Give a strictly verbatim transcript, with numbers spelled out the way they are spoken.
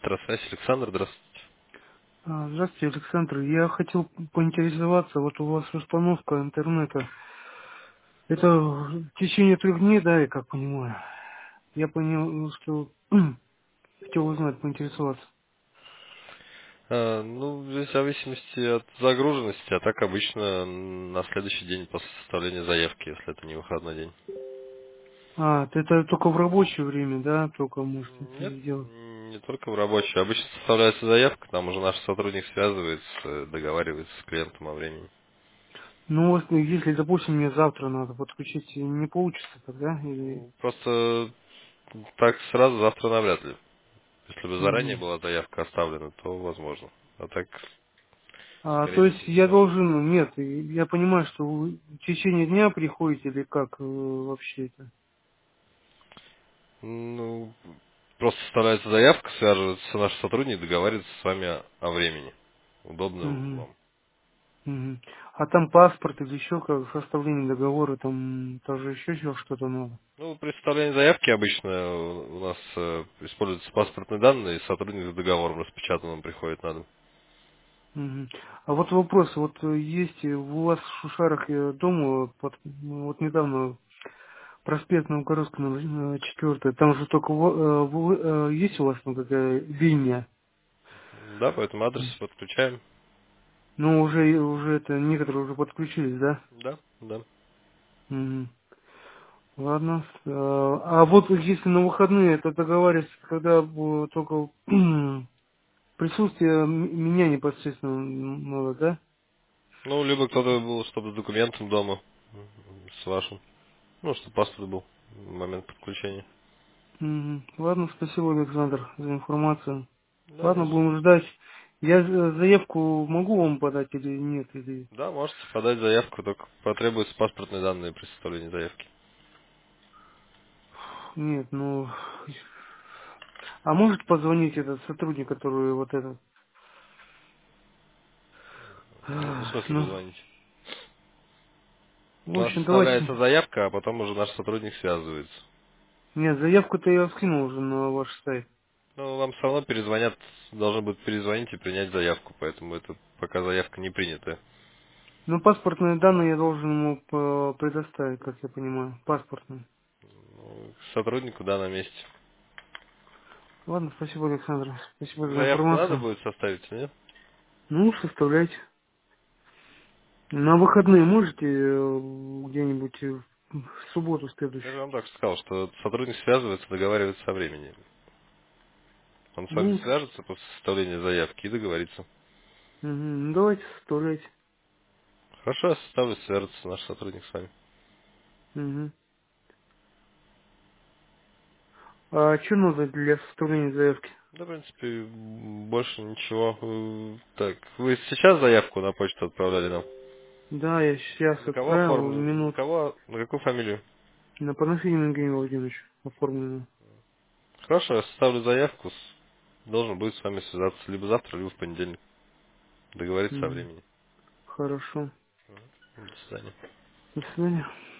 Здравствуйте, Александр, здравствуйте. А, Здравствуйте, Александр. Я хотел поинтересоваться, вот у вас установка интернета, это в течение трех дней, да, я как понимаю? Я понял, что хотел узнать, поинтересоваться. А, ну, здесь в зависимости от загруженности, а так обычно на следующий день после составления заявки, если это не выходной день. А, т- это только в рабочее время, да, только можете это Нет, сделать. не только в рабочий. Обычно составляется заявка, там уже наш сотрудник связывается, договаривается с клиентом о времени. Ну, вот, ну, если, допустим, мне завтра надо подключить, не получится тогда? Или... Ну, просто так сразу завтра навряд ли. Если бы заранее Мгм. была заявка оставлена, то возможно. А так, А, скорее то есть всего, я невозможно. должен, нет, я понимаю, что вы в течение дня приходите или как э, вообще это? Ну, просто составляется заявка, связывается наш сотрудник, договаривается с вами о о времени. Удобно Мгм. вам. Мгм. А там паспорт или еще как составление договора, там тоже еще чё- что-то надо. Ну, при составлении заявки обычно у нас э, используются паспортные данные, и сотрудник с договором распечатанным приходит на дом. Мгм. А вот вопрос, вот э, есть э, у вас в Шушарах э, дом, э, под- ну, вот недавно проспект Новгородского четвертый, там же только во- э, в- э, есть у вас там какая линия, Да, по этому адресу подключаем. но уже уже это некоторые уже подключились, да? Да, да. Мгм. Ладно. Э, А вот если на выходные, это договариваться, когда э, только присутствие м- меня непосредственно надо, да? Ну, либо кто-то был, чтобы с документом дома, м, с вашим. Ну, чтобы паспорт был в момент подключения. Мгм. Ладно, спасибо, Александр, за информацию. Да, не Ладно, за что. будем ждать. Я за- заявку могу вам подать или нет? Или... Да, можете подать заявку, только потребуются паспортные данные при составлении заявки. Нет, ну... А может позвонить этот сотрудник, который вот этот... Ну, в Ах, смысле Ну, позвонить? в У нас общем, давайте... составляется заявка, а потом уже наш сотрудник связывается. Нет, заявку-то я скинул уже на ваш сайт. Ну, вам все равно перезвонят, должны будут перезвонить и принять заявку, поэтому это пока заявка не принята. Ну, паспортные данные я должен ему по- предоставить, как я понимаю. Паспортные. Ну, к сотруднику, да, на месте. Ладно, спасибо, Александр. Спасибо за Заявку надо информацию. будет составить, нет? Ну, составляйте. На выходные можете э, где-нибудь э, в субботу Я же следующую? вам так сказал, что сотрудник связывается, договаривается о времени. Он с вами Ну, свяжется после составления заявки и договорится. мгм, ну, давайте составляйте. Хорошо, я составлю, свяжется наш сотрудник с вами. Мгм. А что надо для составления заявки? Да, в принципе, м, больше ничего. Э, Так, вы сейчас заявку на почту отправляли нам? Да, я сейчас На кого отправил оформлен? На минут кого? На какую фамилию? на Панафидина Евгения Владимировича оформлено. Хорошо, я составлю заявку. с- Должен будет с вами связаться либо завтра, либо в понедельник. Договориться о Мгм. времени. Хорошо. До свидания. До свидания.